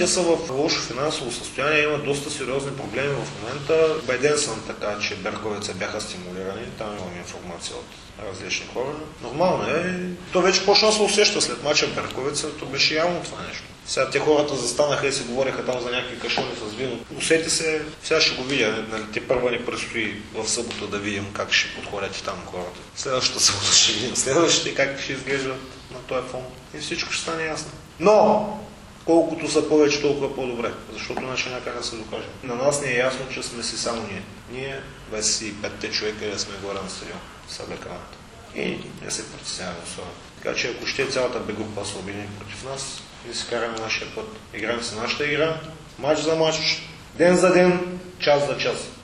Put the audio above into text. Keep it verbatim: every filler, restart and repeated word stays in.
те са в лошо финансово състояние, имат доста сериозни проблеми в момента. Убеден съм така, че Берковица бяха стимулирани, там имам информация от различни хора. Нормално е. То вече почна да се усеща след мача в Берковица, то беше явно това нещо. Сега те хората застанаха и се говориха там за някакви кашони с вино. Усети се, сега ще го видя. Нали, те първа ни предстои в събота да видим как ще подходят и там хората. Следващата събота ще видим следващите как ще изглеждат на този фон. И всичко ще стане ясно. Но, колкото са повече, толкова по-добре. Защото иначе някак да се докажем. На нас не е ясно, че сме си само ние. Ние, двайсет и петте човека, да сме горе на стадион. Са леканата. И не се притесняваме особено. Така че ако ще цялата бегрупа се обедини против нас, и си караме нашия път. Играем си нашата игра, мач за мач, ден за ден, час за час.